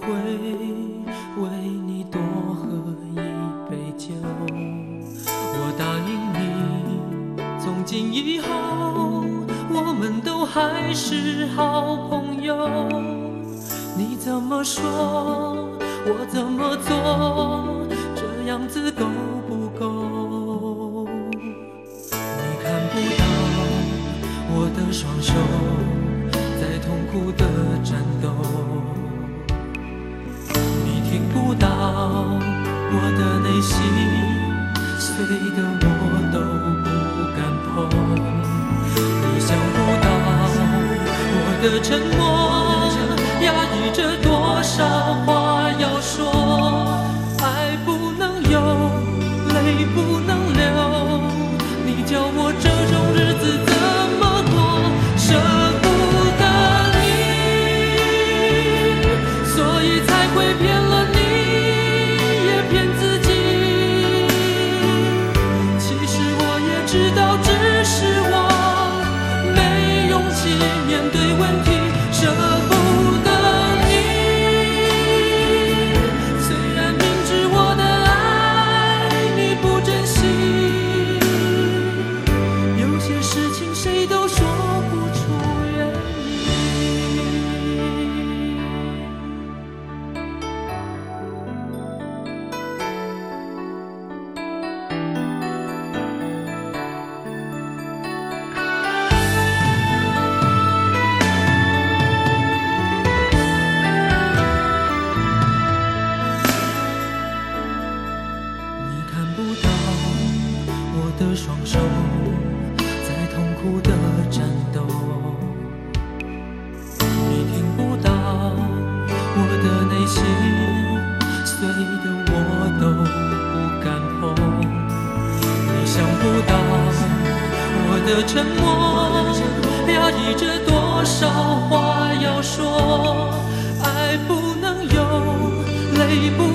会为你多喝一杯酒。我答应你，从今以后我们都还是好朋友。你怎么说，我怎么做，这样子够不够？你看不到我的双手在痛苦的战斗，你听不到我的内心碎的我都不敢碰。你想不到我的沉默压抑着多少话要说，爱不能有，泪不能流，你叫我这种日子怎么过？舍不得你，所以才会骗了你，也骗自己。其实我也知道，只是我没勇气面对问题。舍不得你，虽然明知我的爱你不珍惜，有些事情谁都说不出原的双手在痛苦的战斗，你听不到我的内心碎的我都不敢碰。你想不到我的沉默压抑着多少话要说，爱不能有，泪不